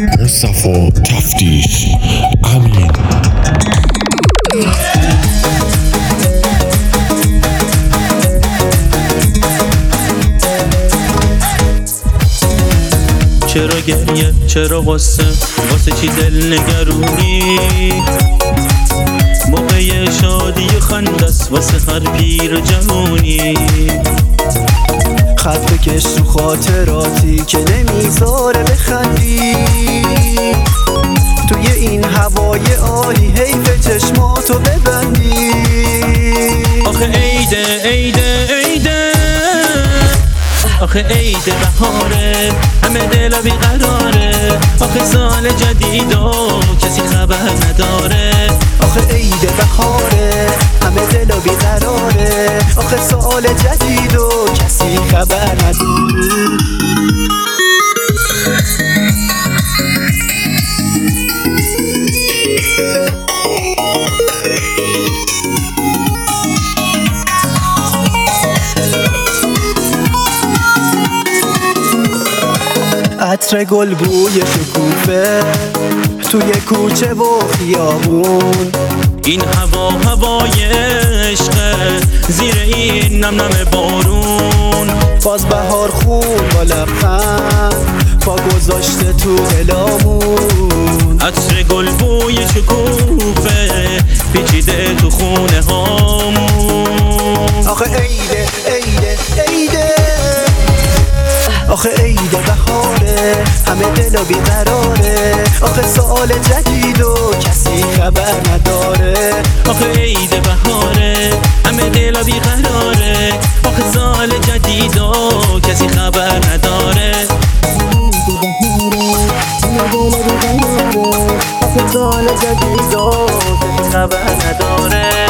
مصطفی تفتیش امین. چرا گریه چرا واسه چی دل نگرونی؟ موقع شادی و خندست واسه هر پیر و جوونی. خط بکش تو خاطراتی که نمیذاره بخندی. توی این هوای عالی حیف چشماتو ببندی. آخه عیده عیده عیده، آخه عید بهاره، همه دلا بیقراره. آخه سال جدید و کسی خبر نداره. آخه عید بهاره، همه دلا بیقراره. آخه سال جدید و کسی خبر نداره. عطر گل بوی شکوفه توی کوچه و خیابون. این هوا هوای عشقه زیر این نم نم بارون. باز بهار خون با لبخند پا گذاشته تو دلامون. عطر گل بوی شکوفه پیچیده تو خونه هامون. آخه عیده عیده عیده، آخه عید بهاره، همه دلا بیقراره. آخه سال جدید و کسی خبر نداره. آخه عید بهاره، همه دلا بیقراره. آخه سال جدید و کسی خبر نداره. آخه سال جدید و کسی خبر نداره.